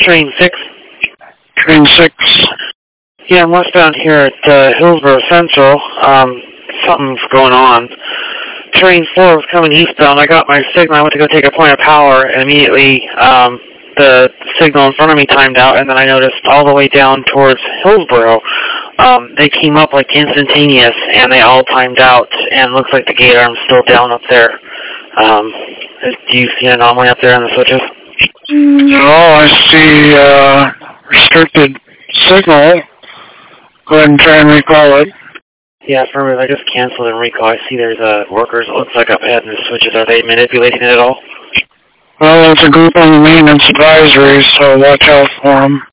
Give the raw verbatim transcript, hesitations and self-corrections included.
Train six. Train six. Yeah, I'm westbound here at uh, Hillsborough Central. Um, something's going on. Train four was coming eastbound. I got my signal. I went to go take a point of power, and immediately um, the signal in front of me timed out, and then I noticed all the way down towards Hillsborough, um, they came up like instantaneous, and they all timed out, and it looks like the gate arm's still down up there. Um, do you see an anomaly up there on the switches? No, I see uh, restricted signal. Go ahead and try and recall it. Yeah, affirmative. I just canceled and recall. I see there's uh, workers, it looks like up ahead in the switches. Are they manipulating it at all? Well, it's a group on the maintenance advisory, so watch out for them.